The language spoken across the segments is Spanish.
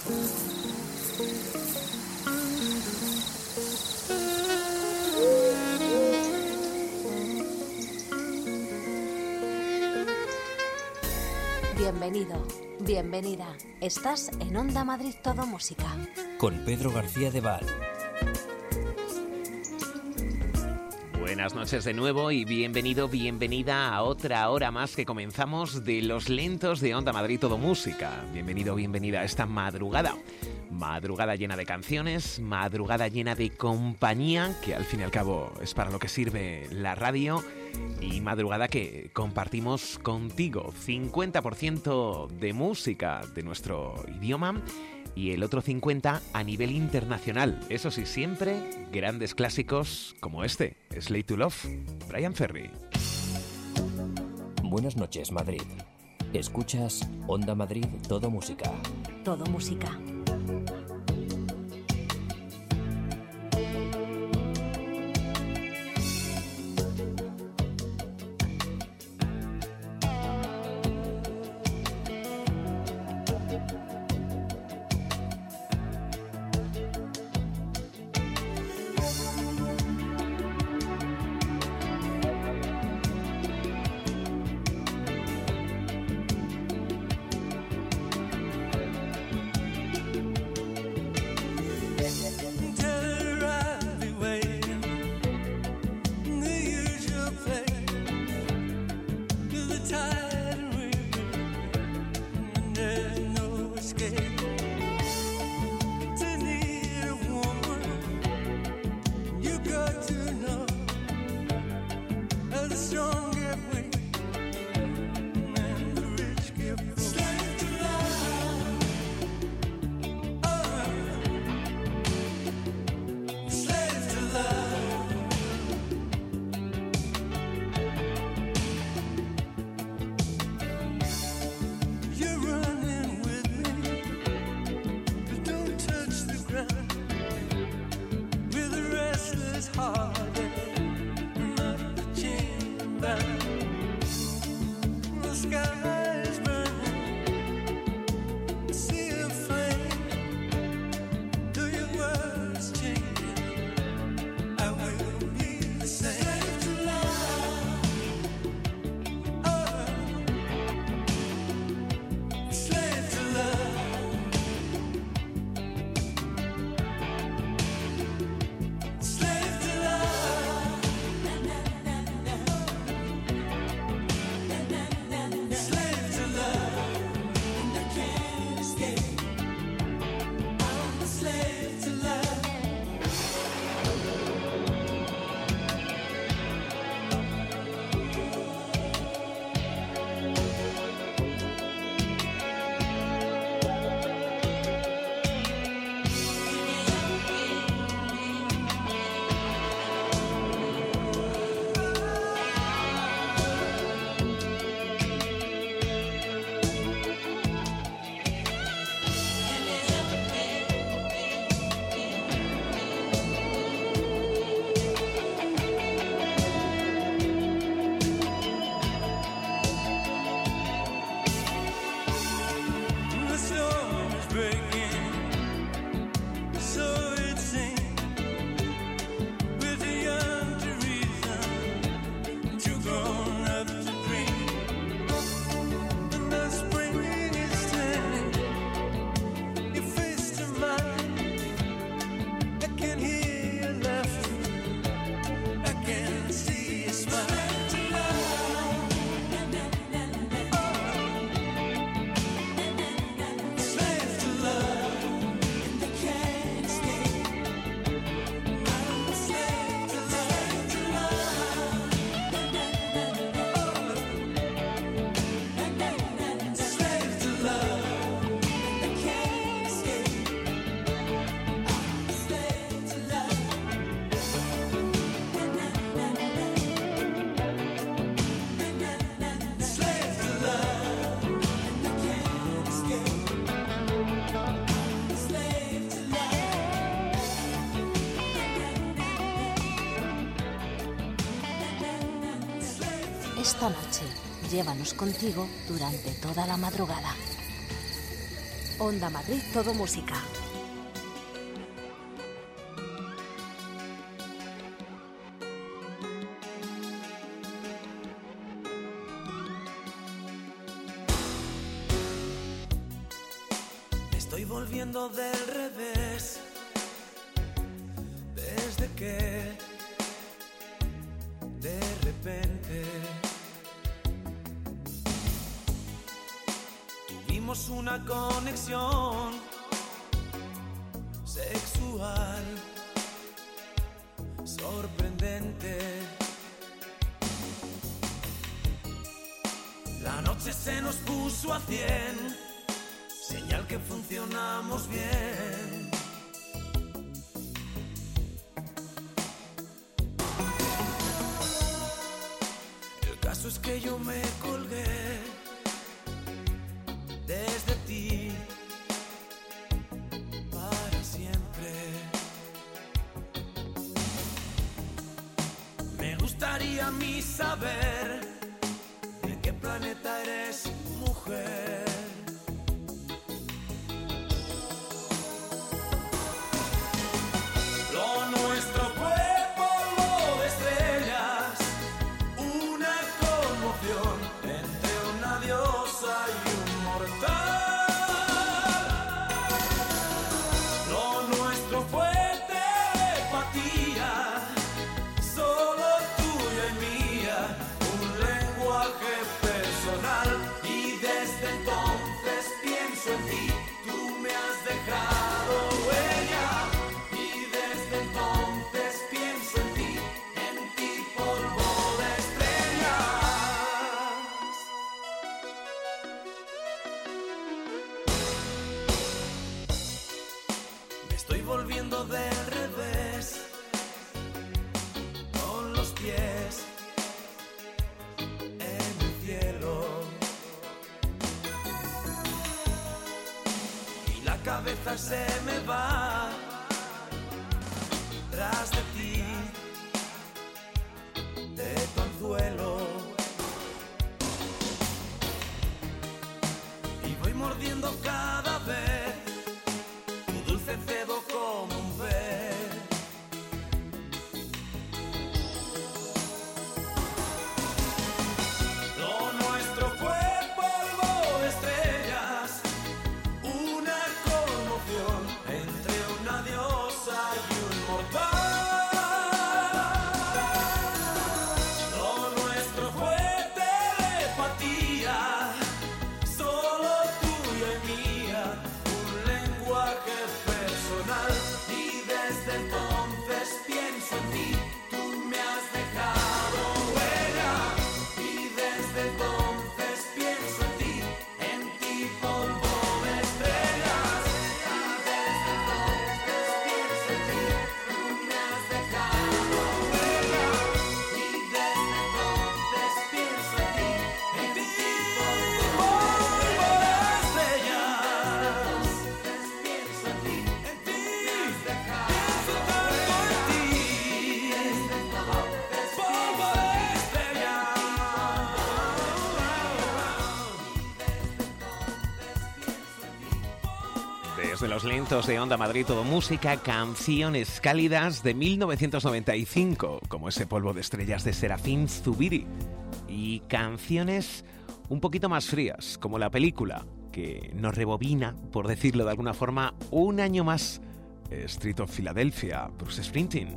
Bienvenido, bienvenida. Estás en Onda Madrid Todo Música. Con Pedro García de Val. Buenas noches de nuevo y bienvenido, bienvenida a otra hora más que comenzamos de Los Lentos de Onda Madrid Todo Música. Bienvenido, bienvenida a esta madrugada. Madrugada llena de canciones, madrugada llena de compañía, que al fin y al cabo es para lo que sirve la radio, y madrugada que compartimos contigo. 50% de música de nuestro idioma y el otro 50% a nivel internacional. Eso sí, siempre grandes clásicos como este, Slave to Love, Bryan Ferry. Buenas noches, Madrid. Escuchas Onda Madrid Todo Música. Todo Música. Esta noche, llévanos contigo durante toda la madrugada. Onda Madrid Todo Música. Estoy volviendo del revés desde que de repente tuvimos una conexión sexual sorprendente. La noche se nos puso a 100, señal que funcionamos bien. El caso es que yo me colgué desde ti para siempre. Me gustaría a mí saber de qué planeta eres mujer. Estoy volviendo del revés con los pies en el cielo y la cabeza se me va tras de ti, de tu anzuelo, y voy mordiendo cada vez tu dulce cebo como un pez. Lo nuestro fue polvo de estrellas, una conmoción entre una diosa y un mortal. Lo nuestro fue telepatía, solo tuya y mía, un lenguaje personal, y desde entonces pienso en ti, tú me has dejado huella, y desde entonces pienso en ti polvo de estrellas, y desde entonces pienso en ti, tú me has dejado huella, y desde entonces pienso en ti polvo de estrellas, pienso en ti, me has dejado huella, desde entonces polvo de estrellas. Desde los lentos de Onda Madrid Todo Música, canciones cálidas de 1995, como ese polvo de estrellas de Serafín Zubiri, y canciones un poquito más frías, como la película, que nos rebobina, por decirlo de alguna forma, un año más, Street of Philadelphia, Bruce Springsteen.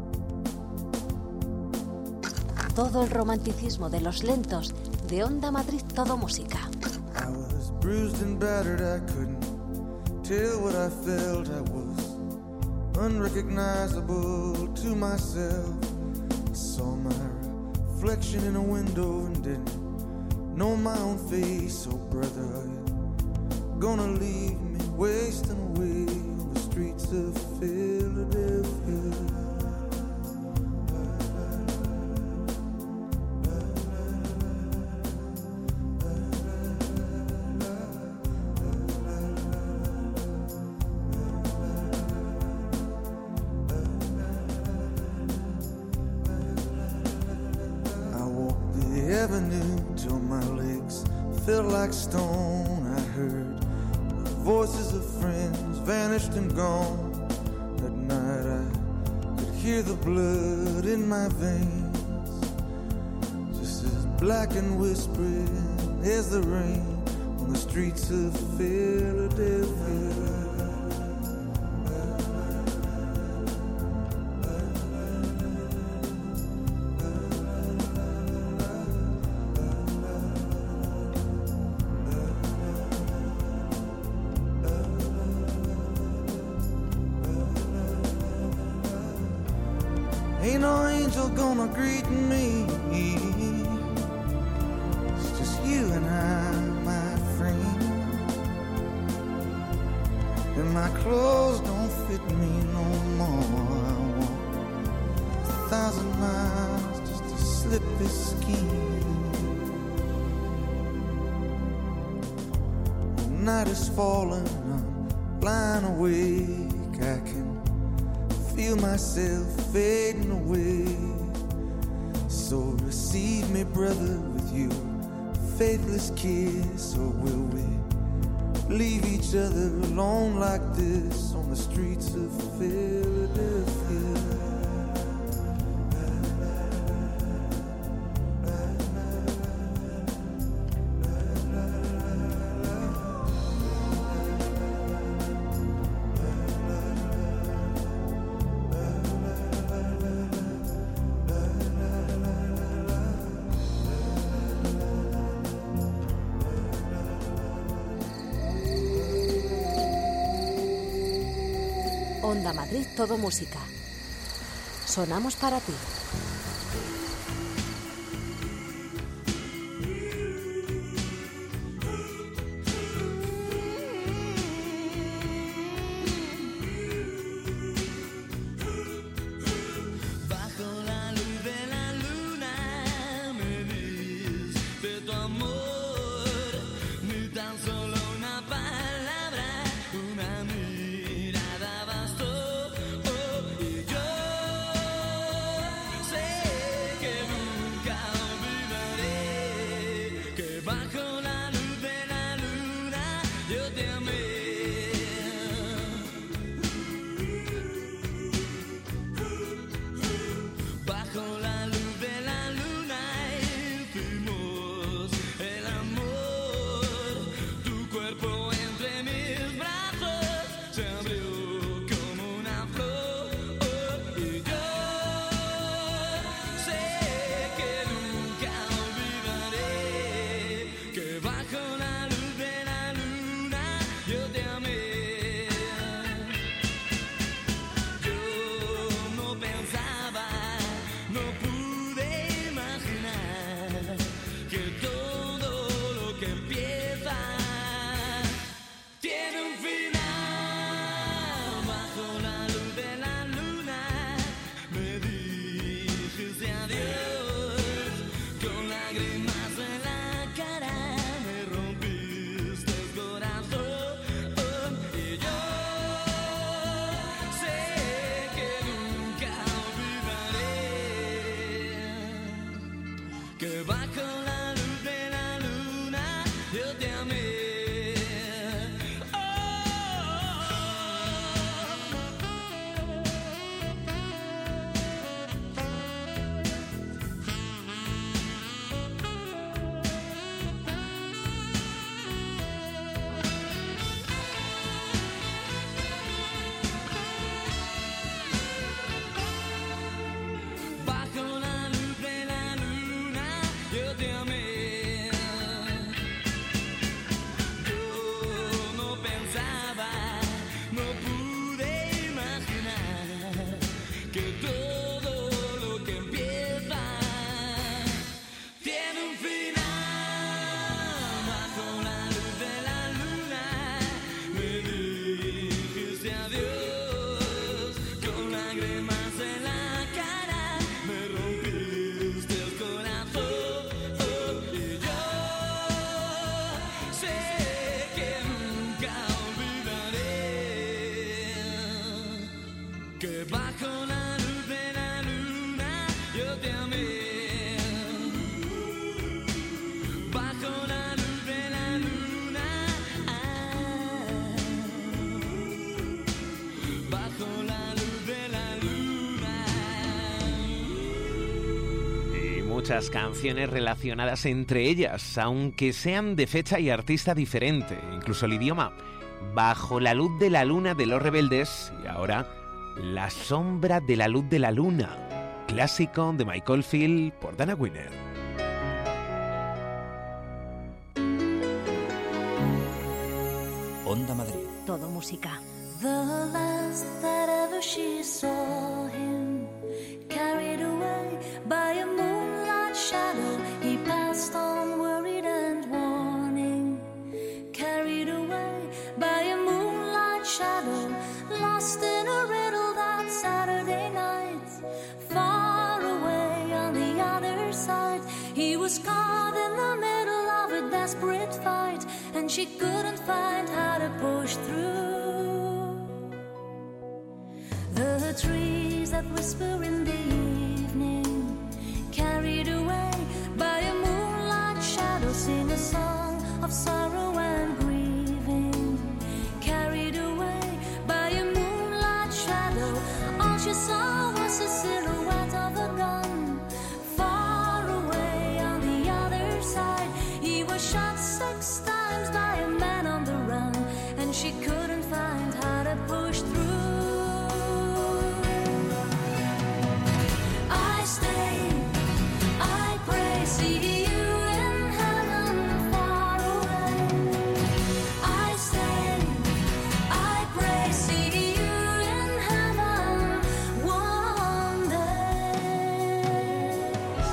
Todo el romanticismo de los lentos de Onda Madrid Todo Música. I was bruised and battered, I couldn't tell what I felt. I was unrecognizable to myself. I saw my reflection in a window and didn't know my own face. Oh brother, are you gonna leave me wasting away on the streets of Philadelphia? Avenue till my legs felt like stone. I heard a voices of friends vanished and gone. That night I could hear the blood in my veins, just as black and whispering as the rain on the streets of Philadelphia. Ain't no angel gonna greet me. It's just you and I, my friend. And my clothes don't fit me no more. I walk 1,000 miles just to slip this skin. The night is falling, I'm lying awake. I can feel myself fading away. So receive me, brother, with you faithless kiss. Or will we leave each other alone like this on the streets of Philadelphia? Onda Madrid, todo música. Sonamos para ti. muchas canciones relacionadas entre ellas, aunque sean de fecha y artista diferente, incluso el idioma. Bajo la luz de la luna de Los Rebeldes y ahora La sombra de la luz de la luna, clásico de Mike Oldfield por Dana Winner. Onda Madrid. Todo música. The last that ever she saw him, carried away by a moonlight shadow, he passed on worried and warning. Carried away by a moonlight shadow, lost in a riddle that Saturday night. Far away on the other side, he was caught in the middle of a desperate fight, and she couldn't find how to push through. The trees that whisper in the evening, carried away by a moonlight shadow, sing a song of sorrow and grieving. Carried away by a moonlight shadow, all she saw was a silhouette of a gun. Far away on the other side, he was shot 6 times by a man on the run, and she couldn't find how to push through. I stay, I pray, see you in heaven far away. I stay, I pray, see you in heaven one day.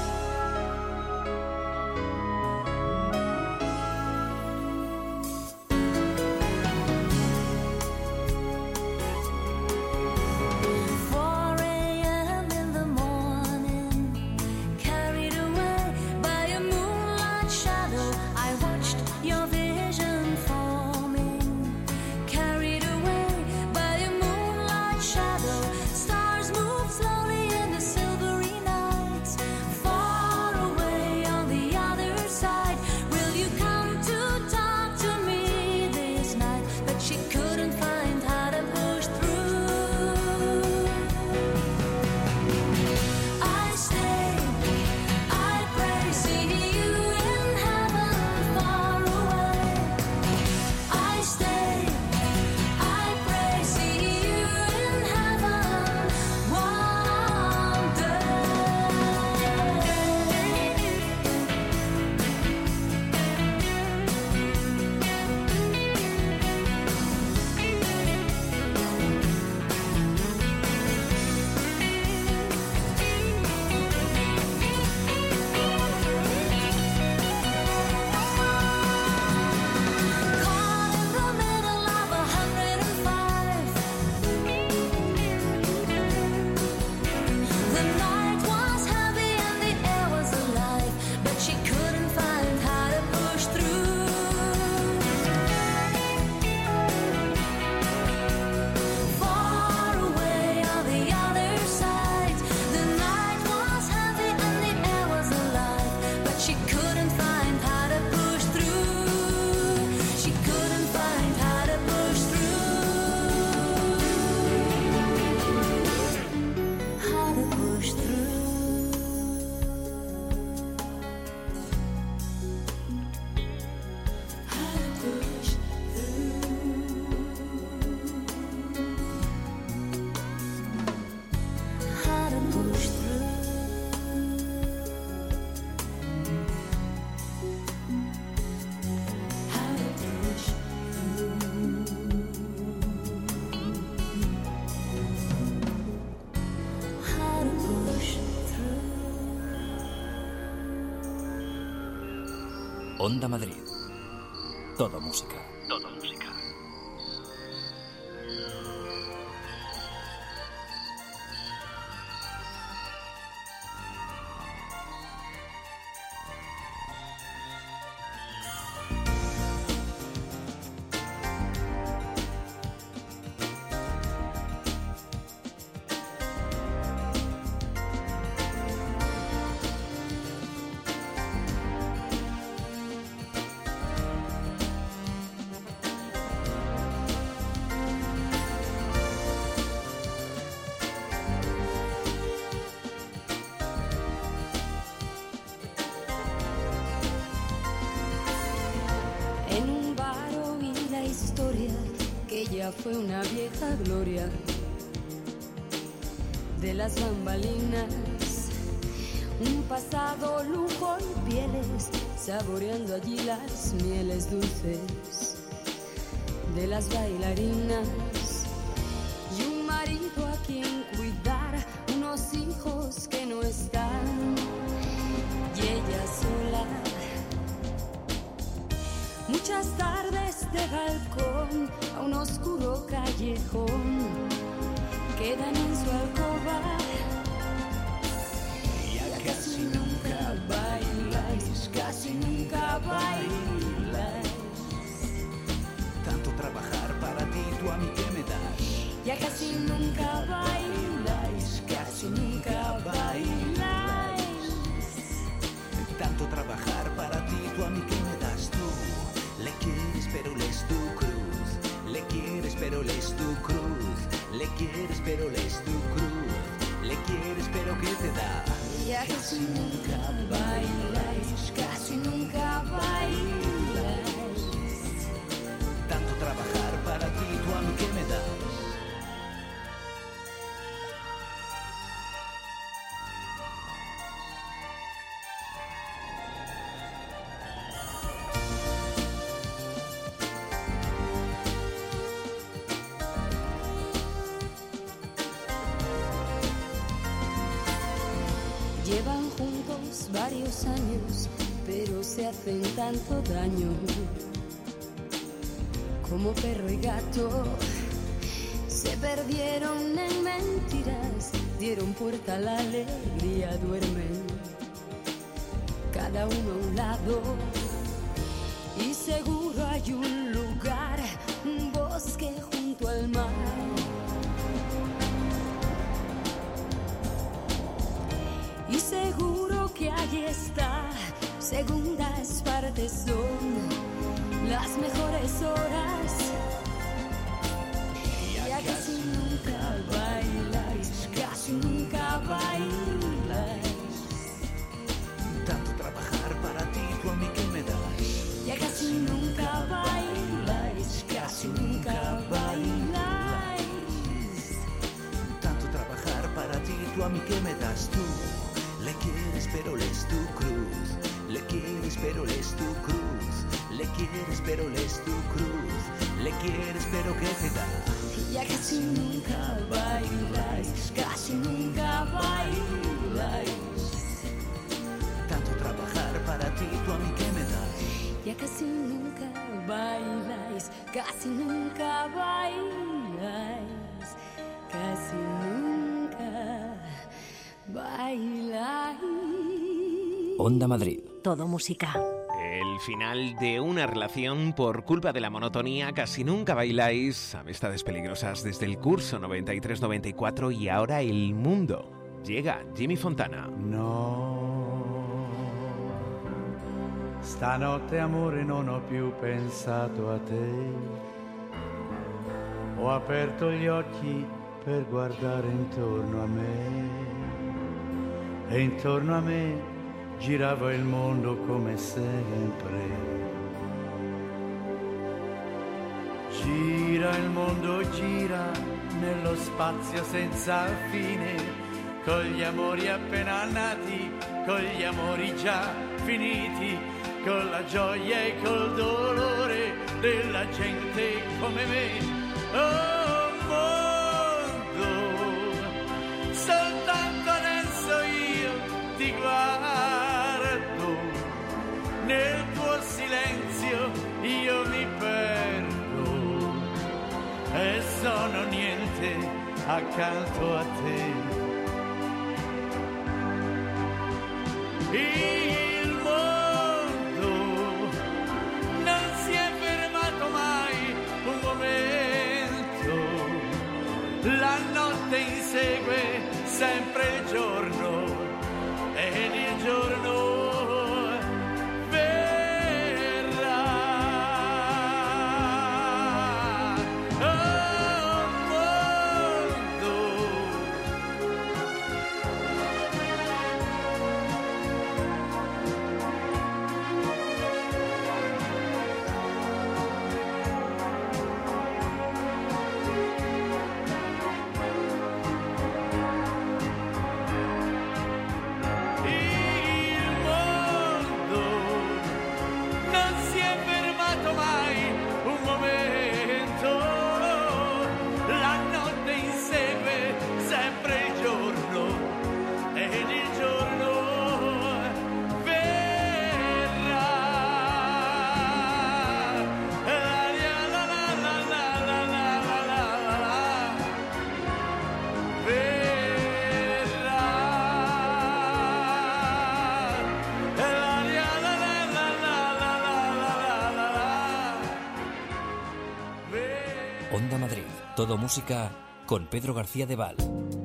Onda Madrid. Todo música. Todo música. ella fue una vieja gloria de las bambalinas, un pasado lujo y pieles, saboreando allí las mieles dulces de las bailarinas, y un marido a quien cuidar, unos hijos que no están, y ella sola. Muchas tardes de balcón a un oscuro callejón quedan en su alcoba. Ya casi nunca bailáis, casi nunca bailáis. Tanto trabajar para ti, tú a mí que me das. Ya casi nunca bailáis, casi nunca bailáis. Tanto trabajar para ti, tú a mí que me das tú. Le quieres pero lees tu cruz. Le quieres pero lees tu cruz. Le quieres pero lees tu cruz. Le quieres pero ¿qué te da? Ya casi nunca bailáis, casi nunca bailáis. Tanto trabajar para ti, tú a mí que me das. Llevan juntos varios años, pero se hacen tanto daño. Como perro y gato, se perdieron en mentiras, dieron puerta a la alegría, duermen cada uno a un lado. Y seguro hay un lugar, un bosque junto al mar. Y seguro que allí está, segundas partes son las mejores horas. Ya casi nunca bailáis, casi nunca bailáis. Tanto trabajar para ti, tú a mí que me das. Ya casi nunca bailáis, casi nunca bailáis. Tanto trabajar para ti, tú a mí que me das tú. Le quieres pero lees tu cruz. Le quieres pero lees tu cruz. Le quieres pero lees tu cruz. Le quieres pero ¿qué te da? Ya casi nunca bailáis, casi nunca bailáis. Tanto trabajar para ti, tú a mí que me das. Ya casi nunca bailáis, casi nunca bailáis. Casi nunca bailáis. Onda Madrid. Todo música. El final de una relación por culpa de la monotonía. Casi nunca bailáis. Amistades peligrosas desde el curso 93-94 y ahora El Mundo. Llega Jimmy Fontana. No, stanotte amore non ho più pensato a te. Ho aperto gli occhi per guardare intorno a me. E intorno a me girava il mondo come sempre. Gira il mondo, gira nello spazio senza fine, con gli amori appena nati, con gli amori già finiti, con la gioia e col dolore della gente come me. Oh mondo, soltanto adesso io ti guardo, nel tuo silenzio io mi perdo e sono niente accanto a te. Il mondo non si è fermato mai un momento, la notte insegue sempre il giorno ed il giorno Onda Madrid, todo música con Pedro García de Val.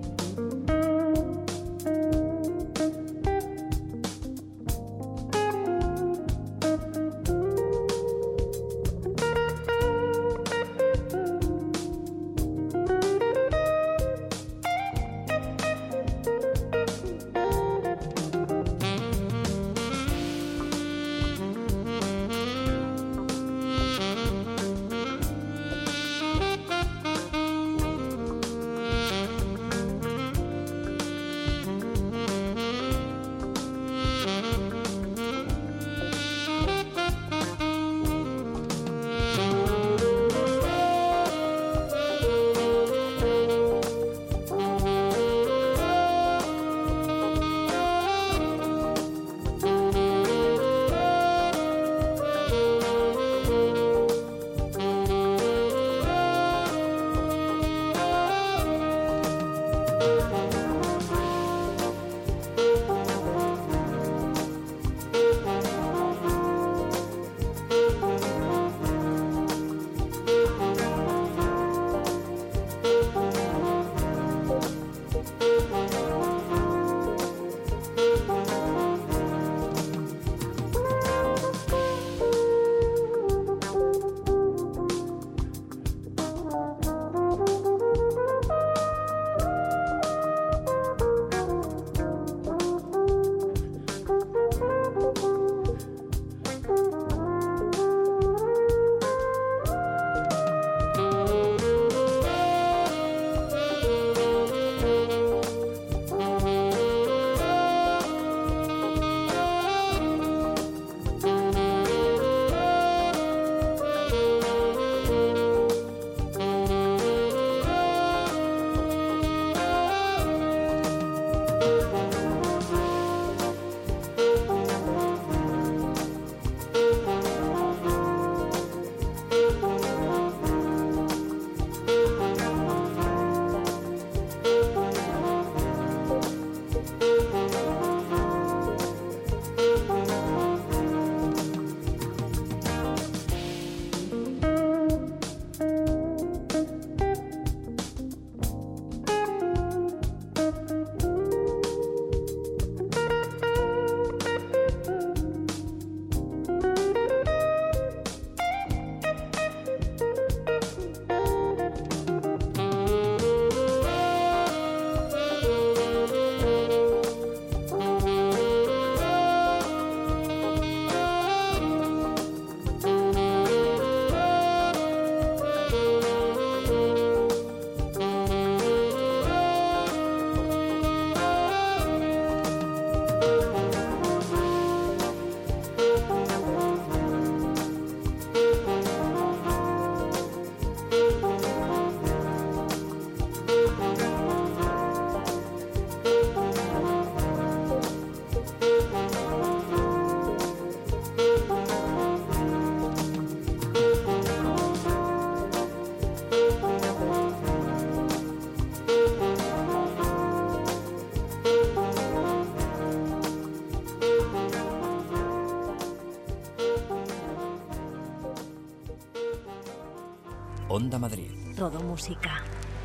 Onda Madrid. Todo música.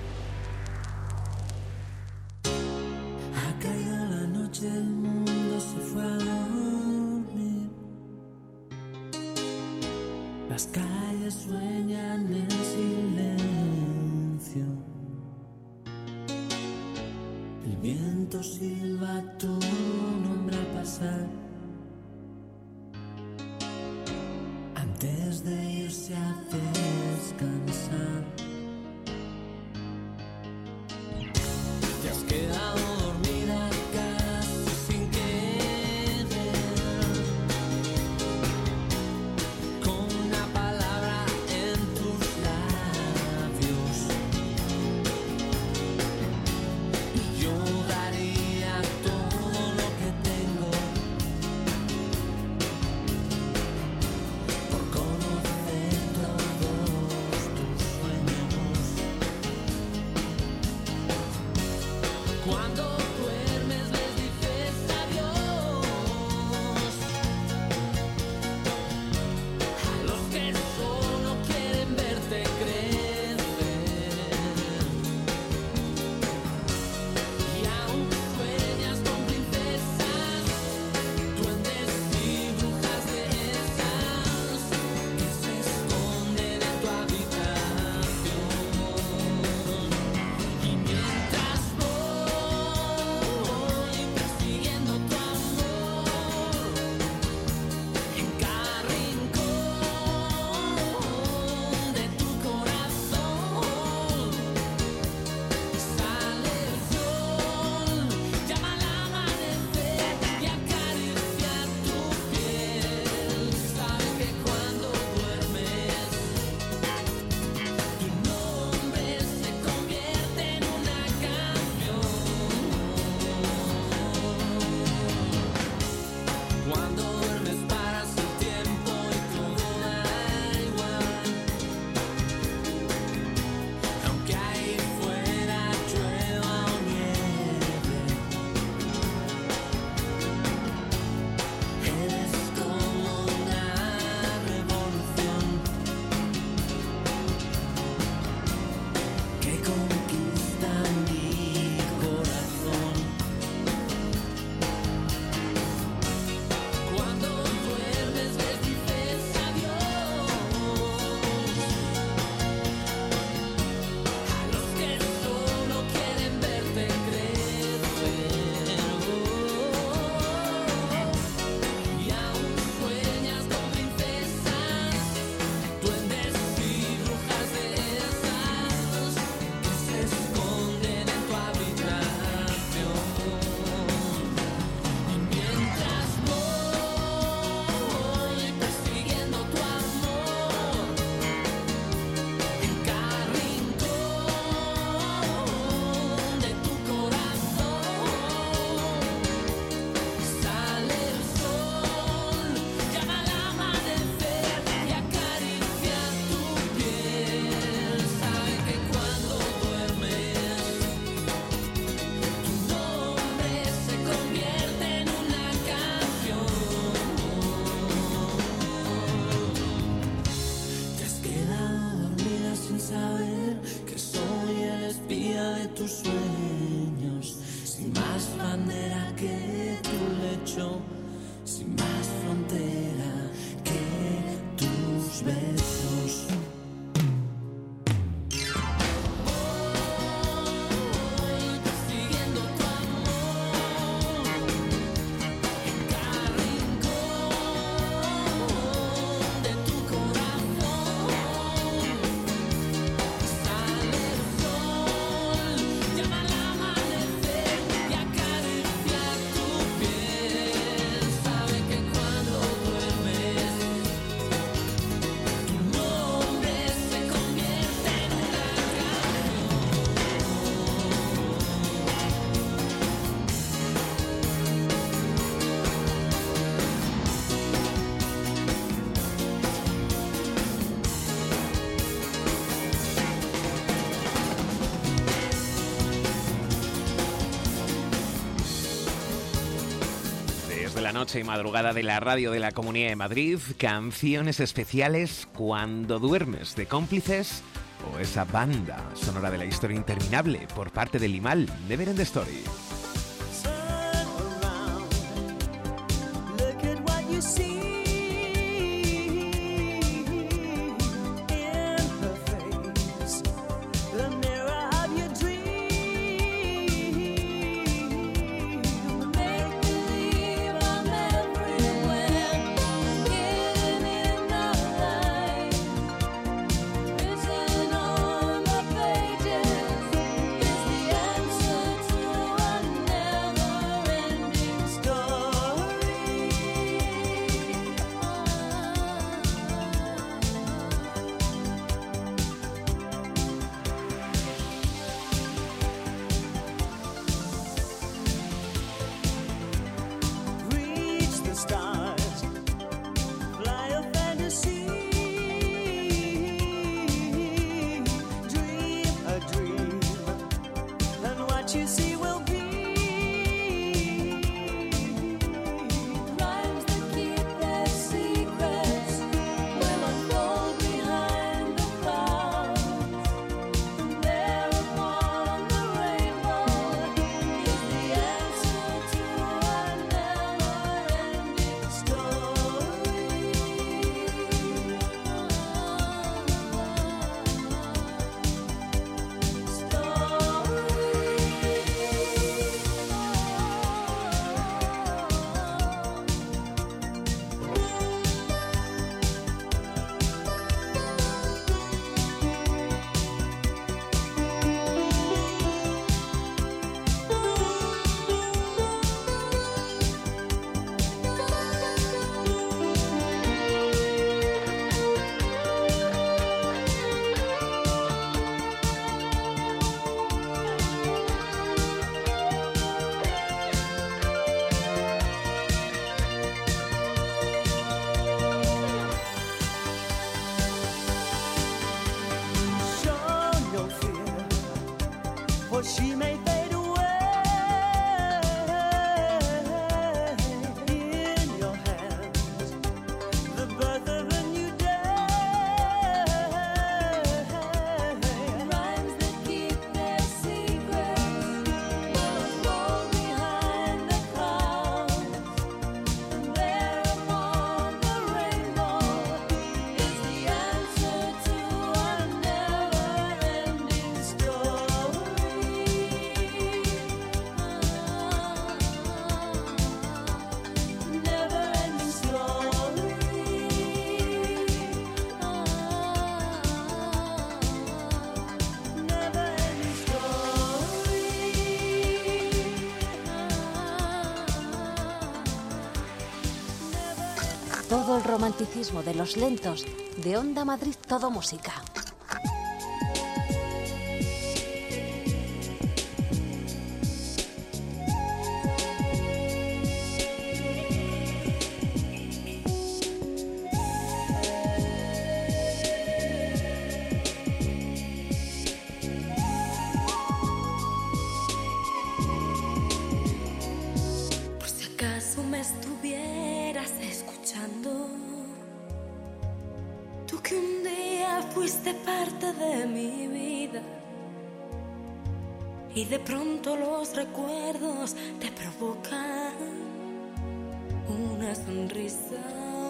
Ha caído la noche, el mundo se fue a dormir. Las calles sueñan en silencio. El viento silba tu nombre al pasar. Antes de irse a descansar, te has quedado dormida casi sin querer, con una palabra en tus labios, y yo daría todo lo que tengo por conocer todos tus sueños. Cuando duermes les dices adiós a los que solo quieren verte crecer. noche y madrugada de la radio de la Comunidad de Madrid, canciones especiales cuando duermes de Cómplices o esa banda sonora de la historia interminable por parte de Limahl, Never End Story. She may fade away in your hands, the birth of a new day. Rhymes that keep their secrets will fall behind the clouds, and there upon the rainbow is the answer to a never-ending story. Never-ending story. Never-ending story. Todo el romanticismo de los lentos de Onda Madrid Todo Música. Por si acaso me estuvieras escuchando, tú que un día fuiste parte de mi vida y de pronto los recuerdos te provocan una sonrisa.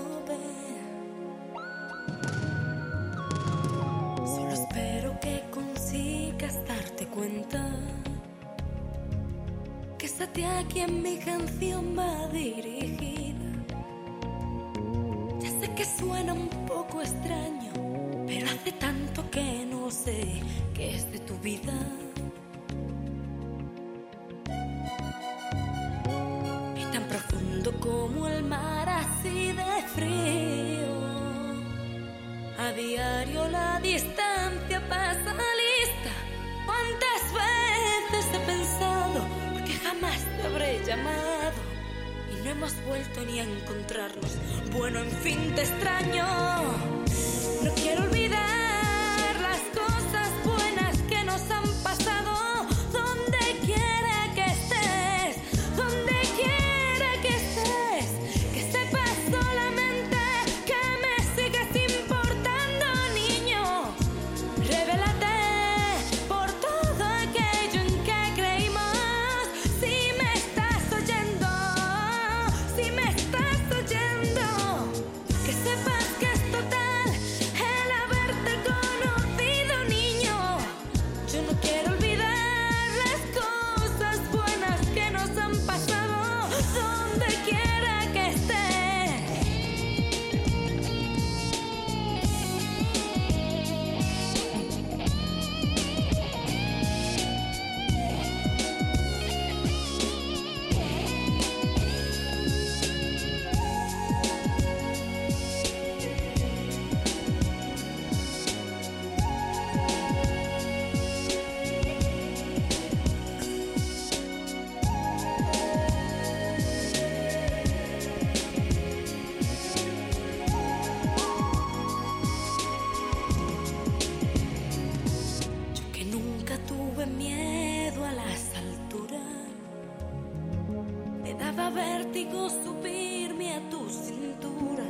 Solo espero que consigas darte cuenta que es a ti a quien mi canción va dirigida. Ya sé que suena un poco extraño, pero hace tanto que no sé qué es de tu vida. Y tan profundo como el mar, así de frío. A diario la distancia pasa lista. ¿Cuántas veces he pensado que jamás te habré llamado y no hemos vuelto ni a encontrarnos? Bueno, en fin, te extraño. No quiero olvidar las cosas buenas que nos han pasado. Donde quiera que estés, donde quiera que estés, miedo a las alturas. Me daba vértigo subirme a tu cintura.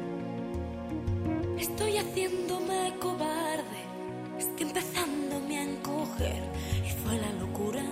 Estoy haciéndome cobarde, es que empezándome a encoger y fue la locura.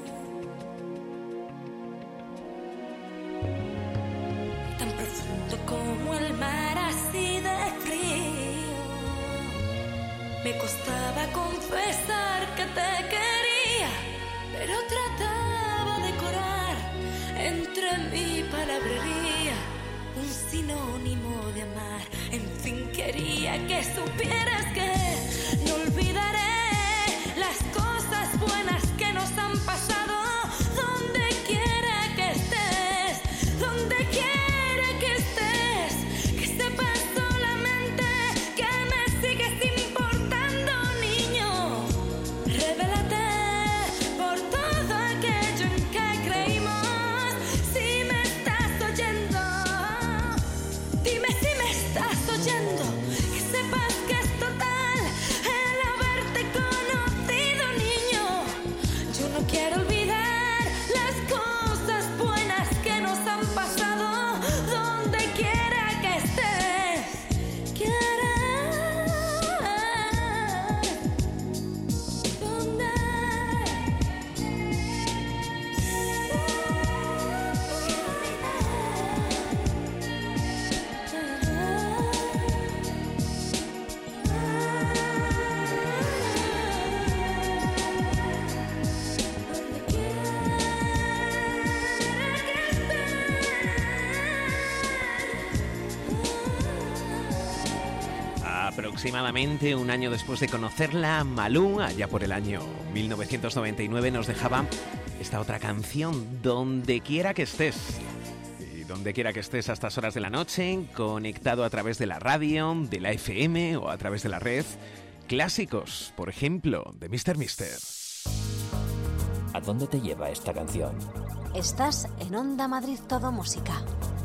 Tan profundo como el mar, así de frío. Me costaba confesar que te quería, pero trataba de corar entre mi palabrería un sinónimo de amar. En fin, quería que supieras que no olvidaré las cosas buenas que nos han pasado. Donde quiera que estés, donde quiera que estés, que sepas solamente que me sigues importando, niño. Revélate por todo aquello en que creímos. Si me estás oyendo, dime si me estás oyendo. Que sepas que es total el haberte conocido, niño. Yo no quiero olvidar las cosas buenas que nos han pasado. Donde quiera que estés, Aproximadamente un año después de conocerla, Malú, allá por el año 1999, nos dejaba esta otra canción, Donde quiera que estés. Y donde quiera que estés a estas horas de la noche, conectado a través de la radio, de la FM o a través de la red. Clásicos, por ejemplo, de Mr. Mister. ¿A dónde te lleva esta canción? Estás en Onda Madrid Todo Música.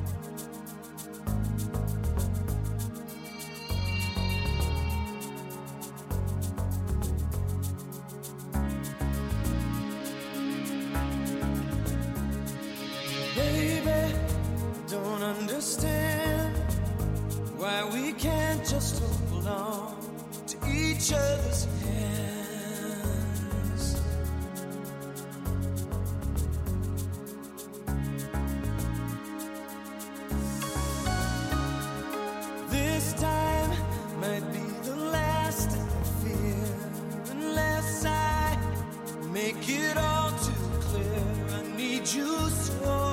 Baby, don't understand why we can't just hold on to each other's hands. This time might be the last I fear, unless I make it all too clear. I need you so.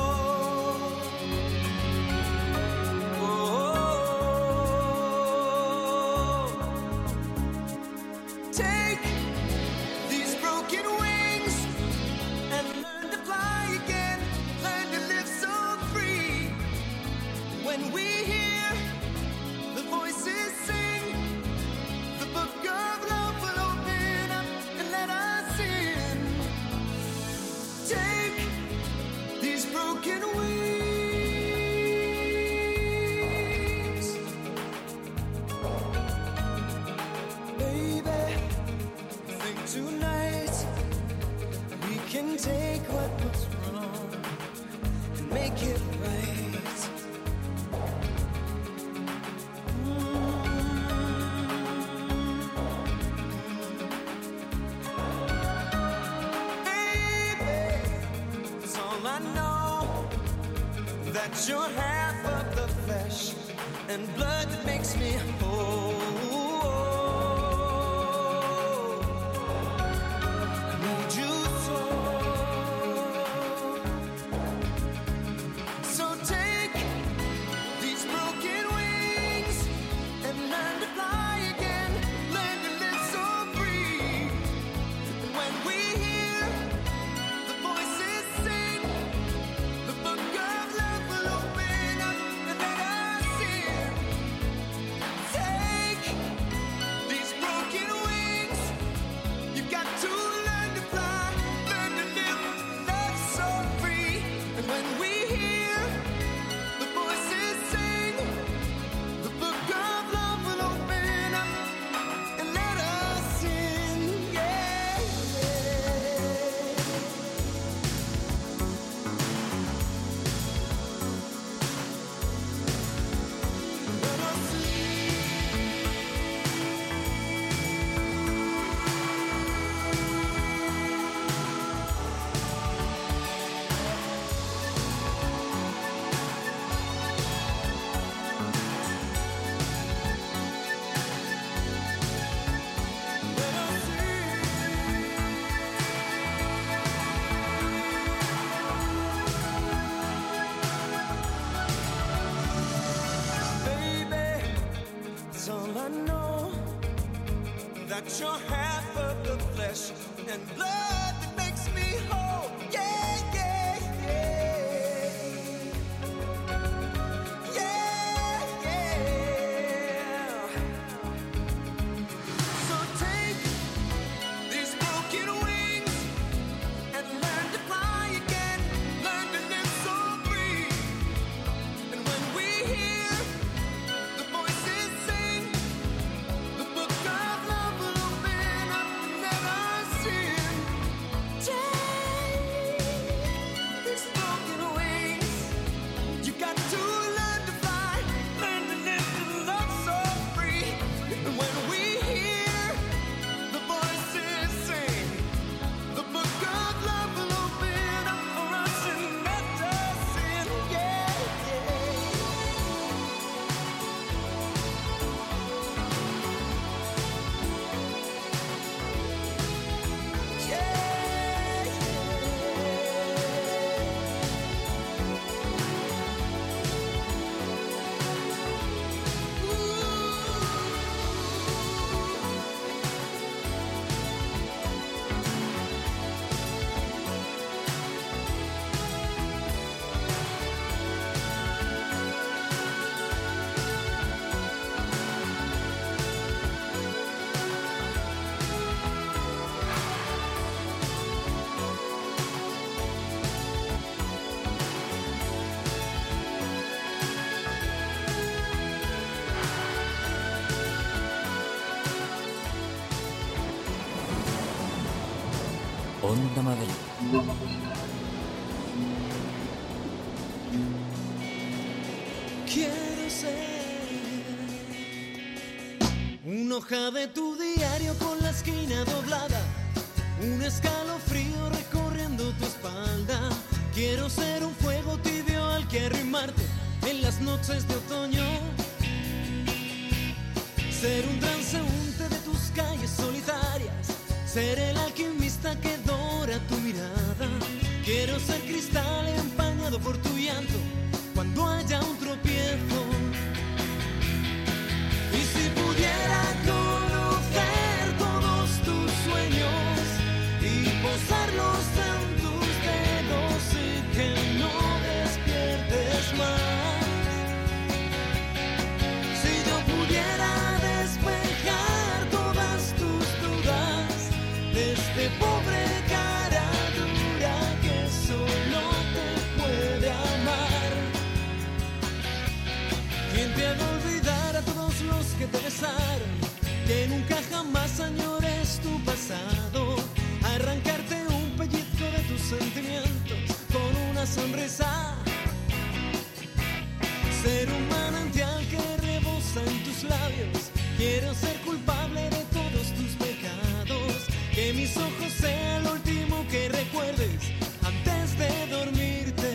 You're half of the flesh and blood that makes me whole. I need you so take these broken wings and learn to fly again. Learn to live so free. And when we hear the voices sing, the book of love will open up and let us in. Take got your half of the flesh and blood that makes me whole. Yeah, yeah, yeah. Yeah, yeah. So take these broken wings and learn to fly again. Learn to live so free. And when we hear the voices sing, the book of love will open up and let us in. Take these broken wings. You got to learn to fly, learn to live to love so free. And when we hear the voices sing, the book of love will open up for us and let us in. Yeah, Onda Madrid. Quiero ser una hoja de tu diario con la esquina doblada, un escalofrío recorriendo tu espalda. Quiero ser un fuego tibio al que arrimarte en las noches de otoño, ser un transeúnte de tus calles solitarias, ser el alquimista que dora tu mirada. Quiero ser cristal empañado por tu llanto cuando haya un tropiezo. Y si pudiera conocer todos tus sueños y posarlos en tus dedos y que no despiertes más. Si yo pudiera despejar todas tus dudas de este pobre cara dura que solo te puede amar. ¿Quién te ha de olvidar a todos los que te besaron? Que nunca jamás añores tu pasado. Arrancarte un pellizco de tus sentimientos con una sonrisa. Ser un manantial que rebosa en tus labios. Quiero ser culpable de todos tus pecados. Que mis ojos sean lo último que recuerdes antes de dormirte.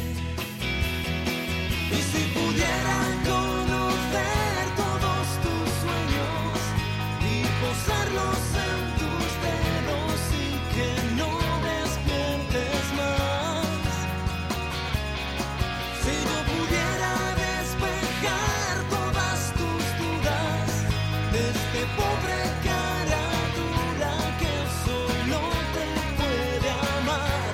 Y si pudiera conocer todos tus sueños y posarlos en tus dedos y que no despiertes más. Si yo pudiera despejar todas tus dudas de este pobre cara dura que solo te puede amar.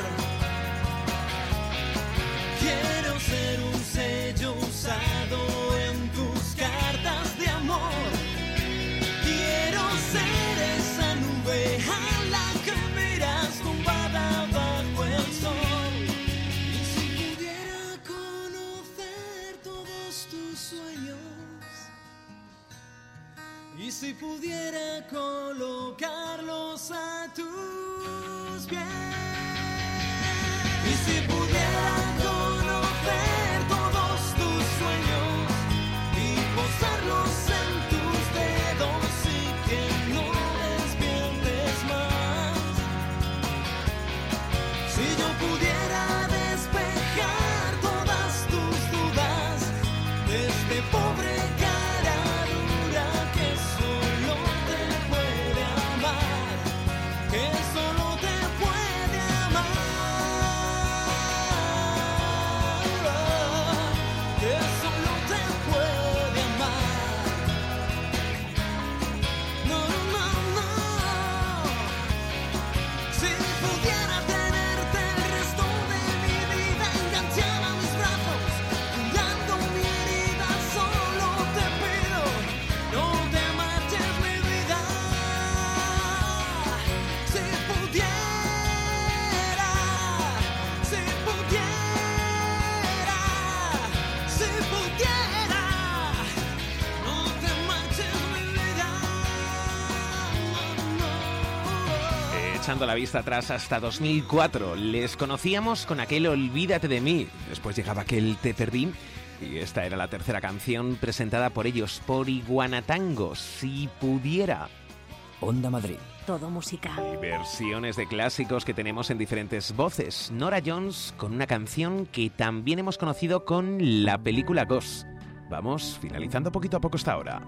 Quiero ser un sello usado en tus cartas de amor. Quiero ser esa nube a la que miras tumbada bajo el sol. Y si pudiera conocer todos tus sueños, y si pudiera colocarlos a tus pies, y si pudiera conocer todos tus sueños y posarlos en tus dedos y que no despiertes más. Si yo pudiera despejar todas tus dudas de este pobre cara dura que solo te puede amar, que solo te puede amar. echando la vista atrás hasta 2004. Les conocíamos con aquel Olvídate de mí. Después llegaba aquel Te perdí. Y esta era la tercera canción presentada por ellos, por Iguanatango, Si pudiera. Onda Madrid. Todo música. Y versiones de clásicos que tenemos en diferentes voces. Nora Jones con una canción que también hemos conocido con la película Ghost. Vamos finalizando poquito a poco esta hora.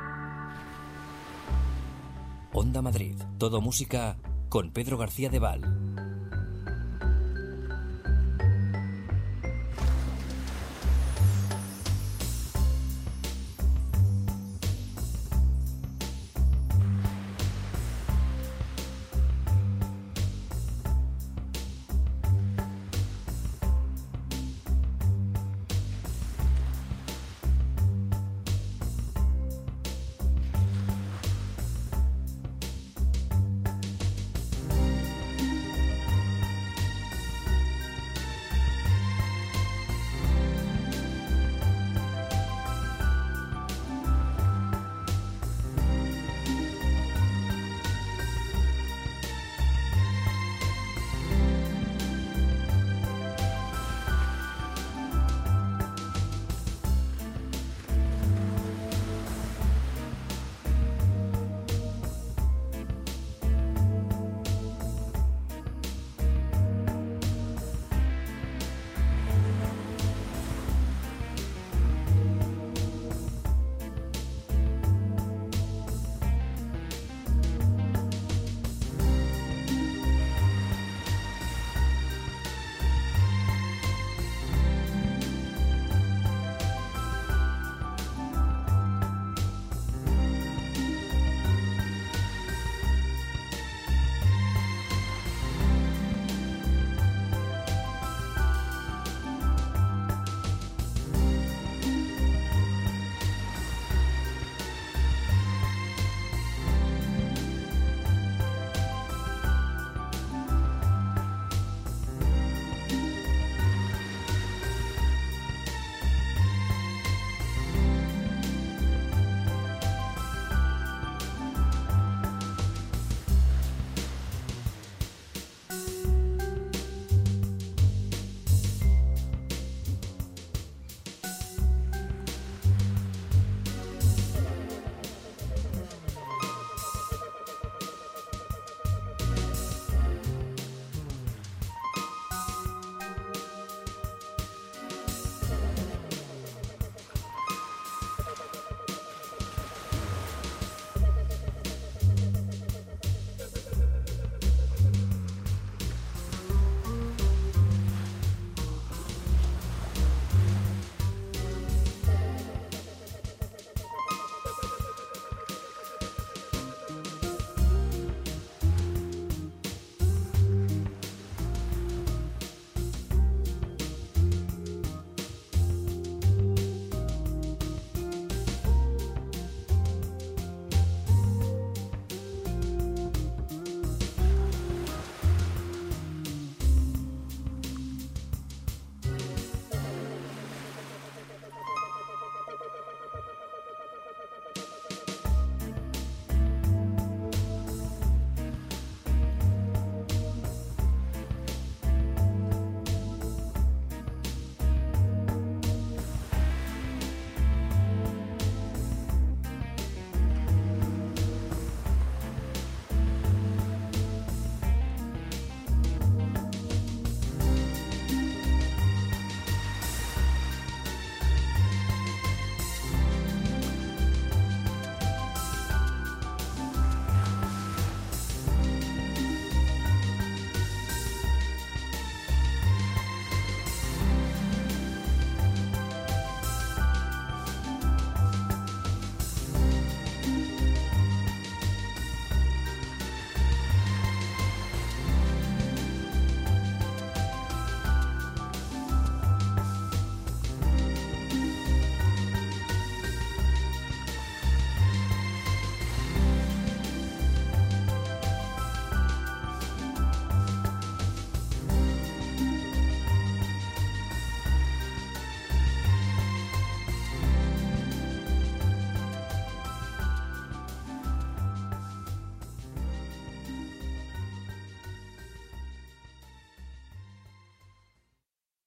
Onda Madrid. Todo música con Pedro García de Val.